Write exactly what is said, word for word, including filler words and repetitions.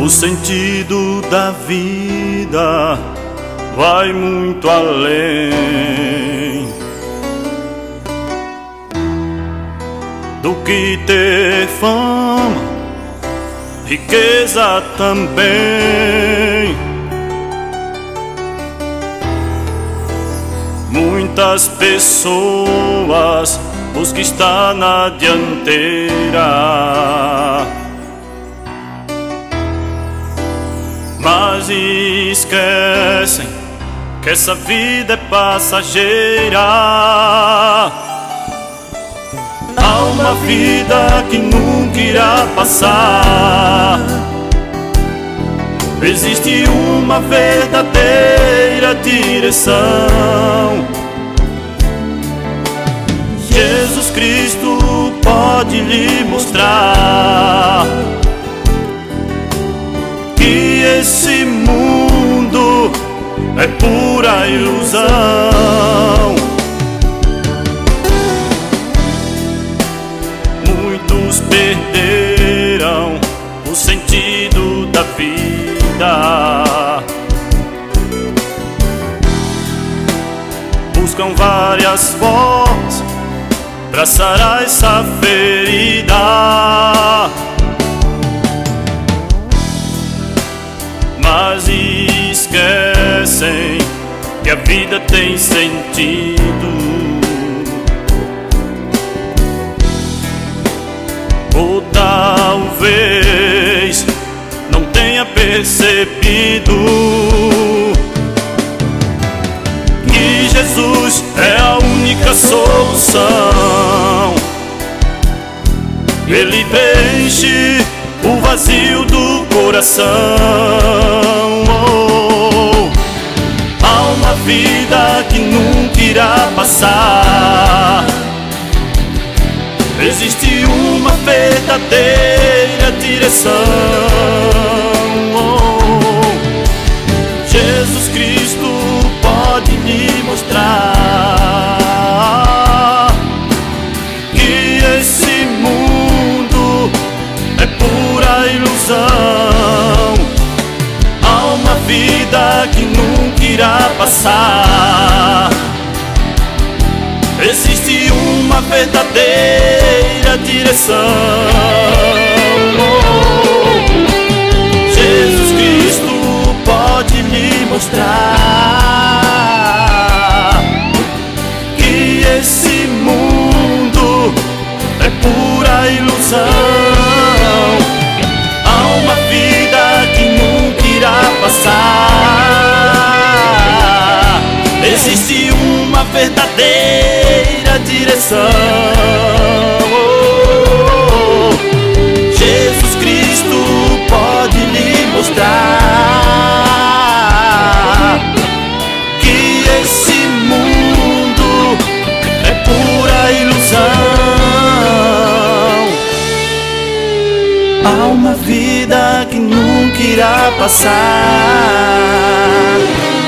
O sentido da vida vai muito além do que ter fama, riqueza também. Muitas pessoas buscam estar na dianteira, mas esquecem que essa vida é passageira. Há uma vida que nunca irá passar. Existe uma verdadeira direção. Jesus Cristo pode lhe mostrar que esse mundo é pura ilusão. Muitos perderam o sentido da vida, buscam várias formas pra sarar essa ferida, mas esquecem que a vida tem sentido. Ou talvez não tenha percebido que Jesus é a única solução. Ele preenche o vazio do coração. Oh, há uma vida que nunca irá passar. Existe uma verdadeira direção. Oh, Jesus Cristo pode lhe mostrar que esse mundo é pura ilusão. Há uma vida que nunca irá passar. Existe uma verdadeira direção. Oh, Jesus Cristo pode lhe mostrar que esse mundo é pura ilusão. Há uma vida que nunca irá passar. Existe uma verdadeira direção. Oh, Jesus Cristo pode lhe mostrar que esse mundo é pura ilusão. Há uma vida que nunca irá passar.